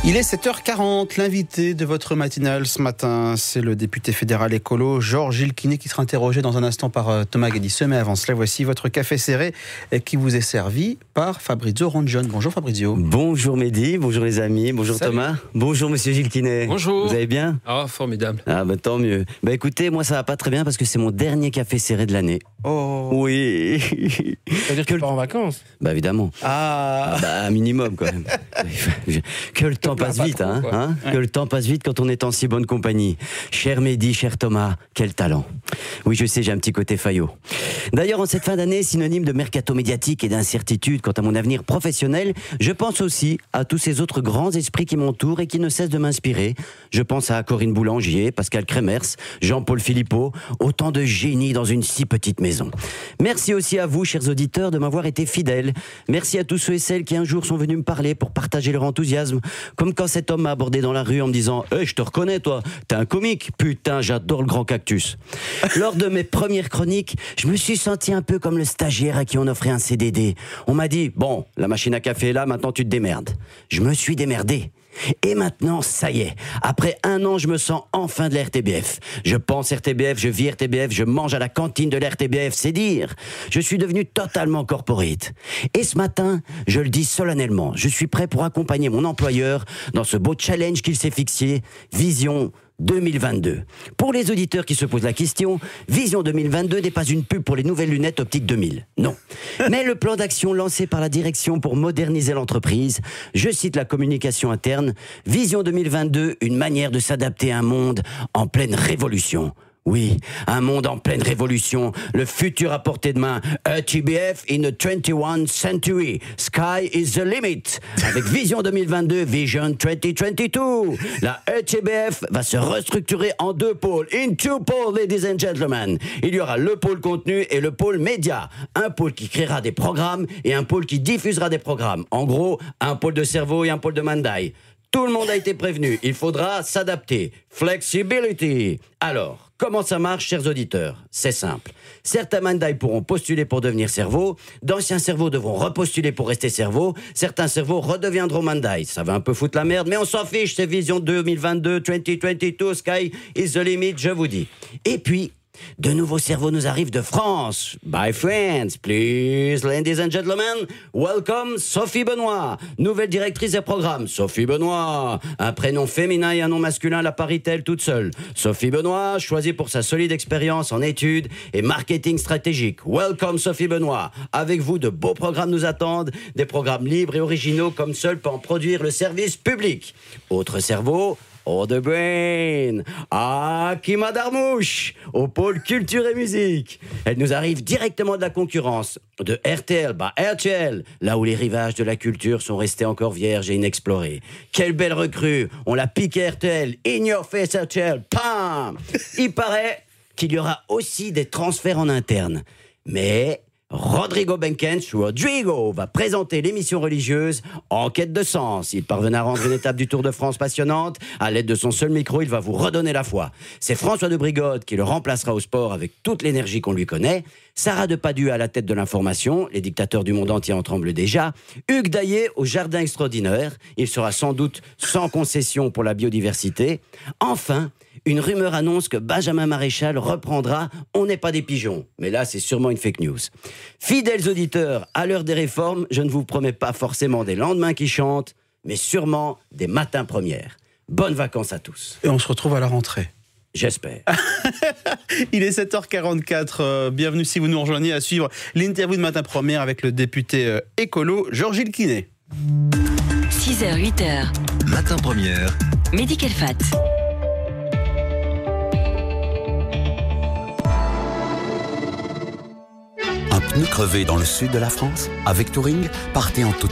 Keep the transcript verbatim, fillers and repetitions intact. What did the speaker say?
Il est sept heures quarante, l'invité de votre matinale ce matin, c'est le député fédéral écolo Georges-Gilles Quinet qui sera interrogé dans un instant par Thomas Guedisseux. Mais avant cela, voici votre café serré qui vous est servi par Fabrizio Rongione. Bonjour Fabrizio. Bonjour Mehdi, bonjour les amis, bonjour Salut. Thomas, bonjour Monsieur Gilles Quinet. Bonjour. Vous allez bien? Ah, formidable. Ah bah tant mieux. Bah écoutez, moi ça va pas très bien parce que c'est mon dernier café serré de l'année. Oh. Oui. C'est-à-dire que tu pars en vacances? Bah évidemment. Ah. Bah un minimum quand même. Que le temps passe vite, trop, hein, hein ouais. Que le temps passe vite quand on est en si bonne compagnie. Cher Mehdi, cher Thomas, quel talent. Oui, je sais, j'ai un petit côté faillot. D'ailleurs, en cette fin d'année, synonyme de mercato médiatique et d'incertitude quant à mon avenir professionnel, je pense aussi à tous ces autres grands esprits qui m'entourent et qui ne cessent de m'inspirer. Je pense à Corinne Boulangier, Pascal Kremers, Jean-Paul Philippot, autant de génies dans une si petite maison. Merci aussi à vous, chers auditeurs, de m'avoir été fidèles. Merci à tous ceux et celles qui un jour sont venus me parler pour partager leur enthousiasme. Comme quand cet homme m'a abordé dans la rue en me disant hey, « je te reconnais toi, t'es un comique, putain j'adore le grand cactus ». Lors de mes premières chroniques, je me suis senti un peu comme le stagiaire à qui on offrait un C D D. On m'a dit « bon, la machine à café est là, maintenant tu te démerdes ». Je me suis démerdé. Et maintenant, ça y est, après un an, je me sens enfin de la R T B F. Je pense R T B F, je vis R T B F, je mange à la cantine de la R T B F, c'est dire. Je suis devenu totalement corporate. Et ce matin, je le dis solennellement, je suis prêt pour accompagner mon employeur dans ce beau challenge qu'il s'est fixé, Vision deux mille vingt-deux. Pour les auditeurs qui se posent la question, Vision deux mille vingt-deux n'est pas une pub pour les nouvelles lunettes optiques deux mille. Non. Mais le plan d'action lancé par la direction pour moderniser l'entreprise, je cite la communication interne, Vision deux mille vingt-deux, une manière de s'adapter à un monde en pleine révolution. Oui, un monde en pleine révolution, le futur à portée de main, R T B F in the twenty-first century, sky is the limit. Avec Vision deux mille vingt-deux, Vision deux mille vingt-deux, la R T B F va se restructurer en deux pôles, in two poles, ladies and gentlemen. Il y aura le pôle contenu et le pôle média. Un pôle qui créera des programmes et un pôle qui diffusera des programmes. En gros, un pôle de cerveau et un pôle de Mandai. Tout le monde a été prévenu, il faudra s'adapter. Flexibility. Alors, comment ça marche, chers auditeurs? C'est simple. Certains Mandai pourront postuler pour devenir cerveau, d'anciens cerveaux devront repostuler pour rester cerveau, certains cerveaux redeviendront Mandai. Ça va un peu foutre la merde, mais on s'en fiche, c'est Vision deux mille vingt-deux, deux mille vingt-deux, sky is the limit, je vous dis. Et puis, de nouveaux cerveaux nous arrivent de France. By friends, please, ladies and gentlemen, welcome Sophie Benoît, nouvelle directrice des programmes. Sophie Benoît, un prénom féminin et un nom masculin, la parité toute seule. Sophie Benoît, choisie pour sa solide expérience en études et marketing stratégique. Welcome Sophie Benoît. Avec vous, de beaux programmes nous attendent, des programmes libres et originaux comme seul peut en produire le service public. Autre cerveau, Oh the Brain, Akima Darmouche, au pôle culture et musique. Elle nous arrive directement de la concurrence, de R T L, bah R T L, là où les rivages de la culture sont restés encore vierges et inexplorés. Quelle belle recrue, on l'a piqué R T L, in your face R T L, pam. Il paraît qu'il y aura aussi des transferts en interne, mais Rodrigo Benkens, Rodrigo, va présenter l'émission religieuse En quête de sens. Il parvient à rendre une étape du Tour de France passionnante. À l'aide de son seul micro, il va vous redonner la foi. C'est François de Brigode qui le remplacera au sport avec toute l'énergie qu'on lui connaît. Sarah Depardieu à la tête de l'information. Les dictateurs du monde entier en tremblent déjà. Hugues Daillet au jardin extraordinaire. Il sera sans doute sans concession pour la biodiversité. Enfin, une rumeur annonce que Benjamin Maréchal reprendra « On n'est pas des pigeons ». Mais là, c'est sûrement une fake news. Fidèles auditeurs, à l'heure des réformes, je ne vous promets pas forcément des lendemains qui chantent, mais sûrement des matins premières. Bonnes vacances à tous. Et on se retrouve à la rentrée. J'espère. Il est sept heures quarante-quatre. Euh, bienvenue si vous nous rejoignez à suivre l'interview de Matin Première avec le député euh, écolo Georges-Gilles Quinet. six heures, huit heures. Matin Première. Mehdi Kelfat. Un pneu crevé dans le sud de la France? Avec Touring, partez en toute